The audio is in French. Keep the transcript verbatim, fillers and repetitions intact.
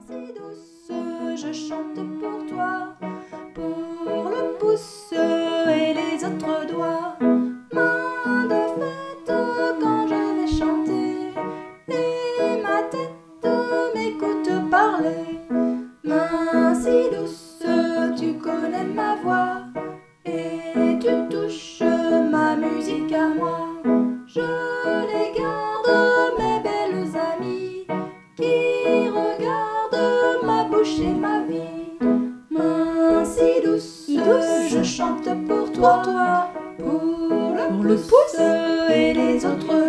si douce, je chante pour toi, pour le pouce et les autres doigts. Main de fête quand je vais chanter, et ma tête m'écoute parler. Main si douce, tu connais ma voix, et tu touches ma musique à moi. Je les garde, mes belles amies, qui regardent ma bouche et ma vie. Main si douce, je chante pour toi, pour le pouce et les autres